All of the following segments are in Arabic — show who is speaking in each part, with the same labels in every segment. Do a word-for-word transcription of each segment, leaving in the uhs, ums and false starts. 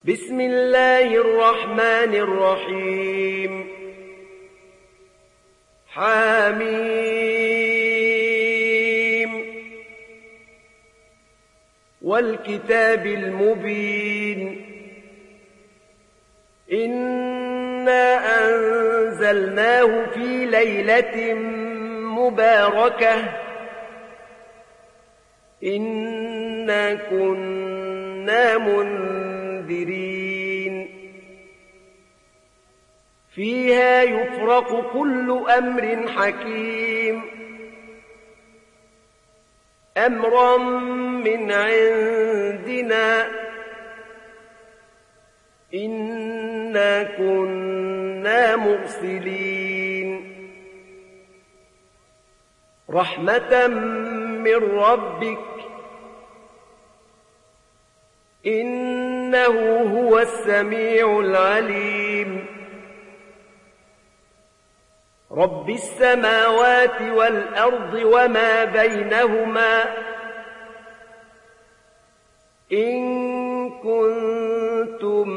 Speaker 1: بسم الله الرحمن الرحيم. حميم والكتاب المبين. إنا أنزلناه في ليلة مباركة إنا كنا منذرين فيها يفرق كل أمر حكيم أمرا من عندنا إنا كنا مرسلين رحمة من ربك إنه هو السميع العليم رب السماوات والأرض وما بينهما إن كنتم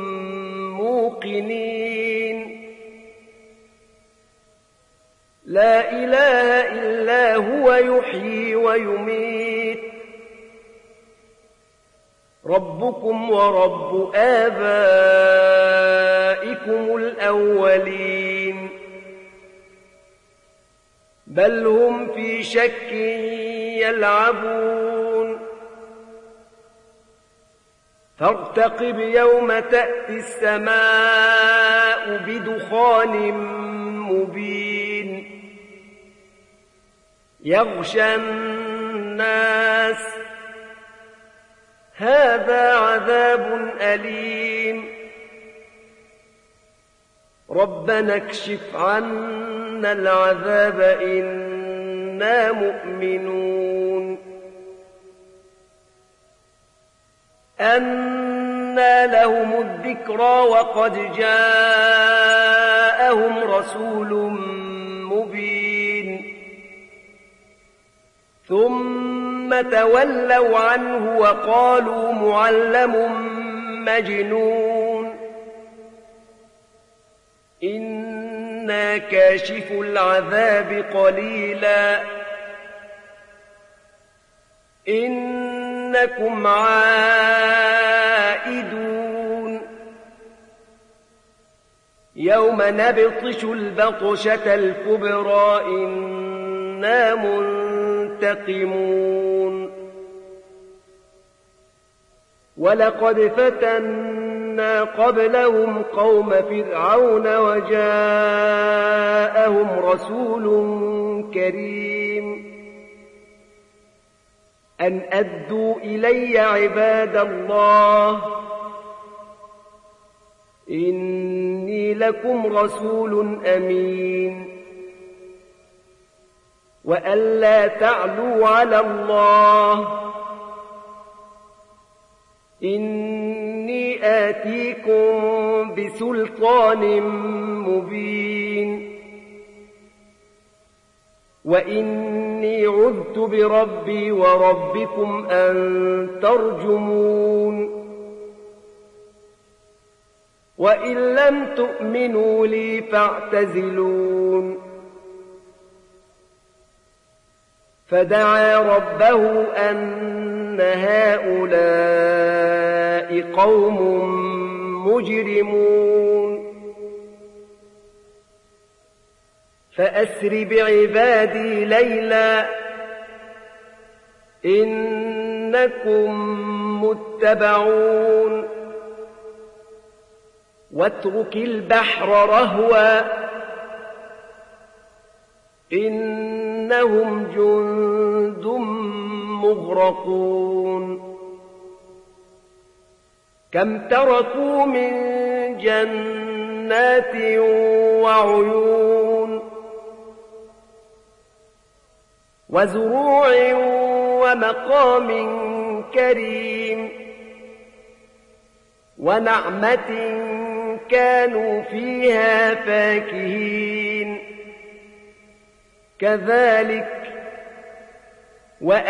Speaker 1: موقنين لا إله إلا هو يحيي ويميت ربكم ورب آبائكم الأولين بل هم في شك يلعبون فارتقب يوم تأتي السماء بدخان مبين يغشى الناس هذا عذاب أليم ربنا اكشف عنا العذاب إنا مؤمنون أنى لهم الذكرى وقد جاءهم رسول مبين ثم تولوا عنه وقالوا معلم مجنون إنا كاشف العذاب قليلا إنكم عائدون يوم نبطش البطشة الكبرى إنا منتقمون ولقد فتنا قبلهم قوم فرعون وجاءهم رسول كريم أن أدوا إلي عباد الله إني لكم رسول أمين وأن لا تعلوا على الله إني آتيكم بسلطان مبين وإني عذت بربي وربكم أن ترجمون وإن لم تؤمنوا لي فاعتزلون فدعا ربه أن هؤلاء قوم مجرمون فأسر بعبادي ليلا إنكم متبعون واترك البحر رهوا إنهم جند مغرقون كم تركوا من جنات وعيون وزروع ومقام كريم ونعمة كانوا فيها فاكهين كذلك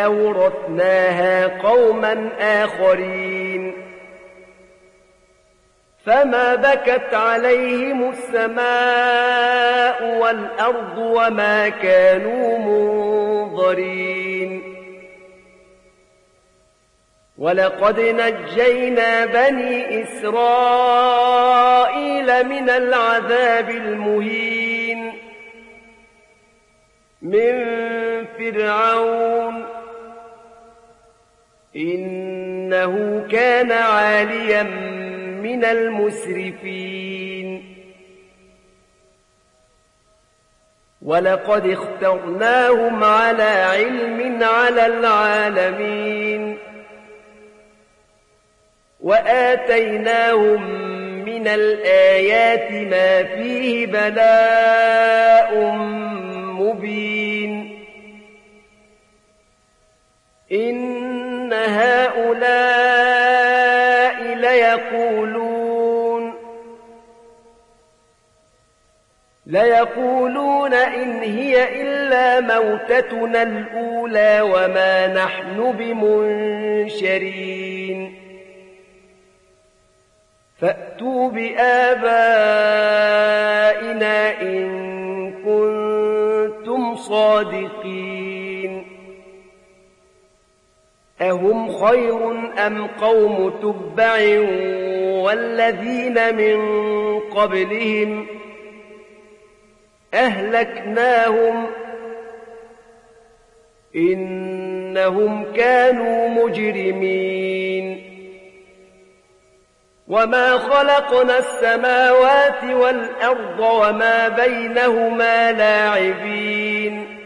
Speaker 1: وأورثناها قوما آخرين فما بكت عليهم السماء والأرض وما كانوا منظرين ولقد نجينا بني إسرائيل من العذاب المهين من فرعون إنه كان عاليا من المسرفين ولقد اخترناهم على علم على العالمين وآتيناهم من الآيات ما فيه بلاء مبين إن هؤلاء ليقولون ليقولون إن هي إلا موتتنا الأولى وما نحن بمنشرين فأتوا بآبائنا إن كنتم صادقين أهم خير أم قوم تبع والذين من قبلهم أهلكناهم إنهم كانوا مجرمين وما خلقنا السماوات والأرض وما بينهما لاعبين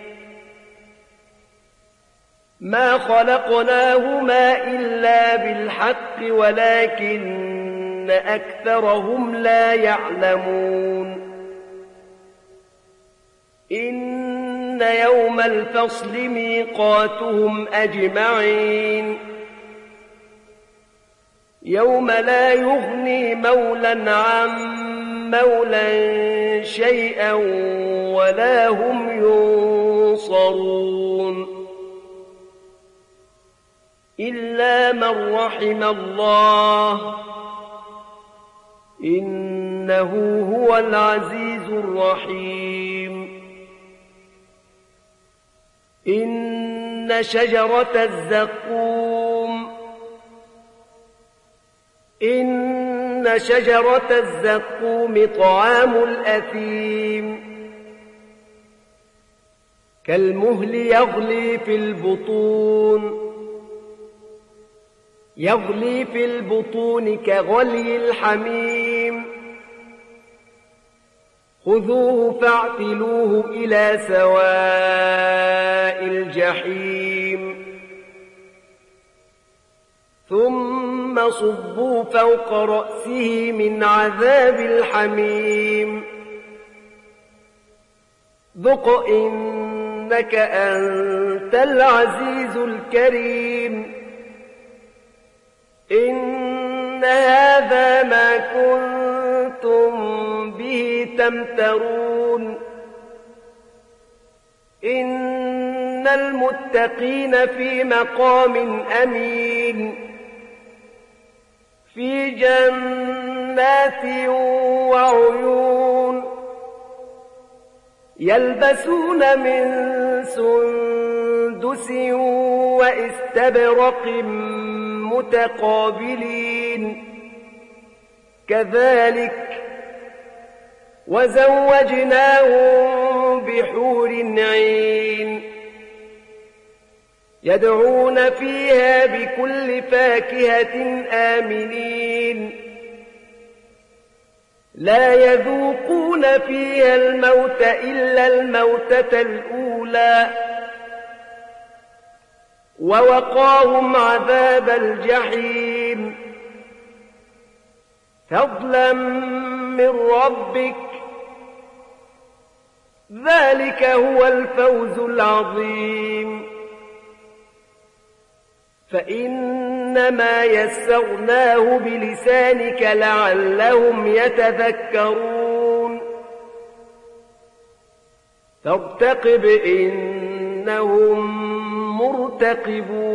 Speaker 1: ما خلقناهما إلا بالحق ولكن أكثرهم لا يعلمون إن يوم الفصل ميقاتهم أجمعين يوم لا يغني مولا عن مولا شيئا ولا هم ينصرون إلا من رحم الله إنه هو العزيز الرحيم إن شجرة الزقوم إن شجرة الزقوم طعام الأثيم كالمهل يغلي في البطون يغلي في البطون كغلي الحميم خذوه فاعتلوه إلى سواء الجحيم ثم صبوا فوق رأسه من عذاب الحميم ذق إنك أنت العزيز الكريم إن هذا ما كنتم به تمترون إن المتقين في مقام أمين في جنات وعيون يلبسون من سندس واستبرق متقابلين كذلك وزوجناهم بحور عين يدعون فيها بكل فاكهة آمنين لا يذوقون فيها الموت إلا الموتة الأولى ووقاهم عذاب الجحيم فضلا من ربك ذلك هو الفوز العظيم فإنما يسرناه بلسانك لعلهم يتذكرون فارتقب إنهم مرتقبون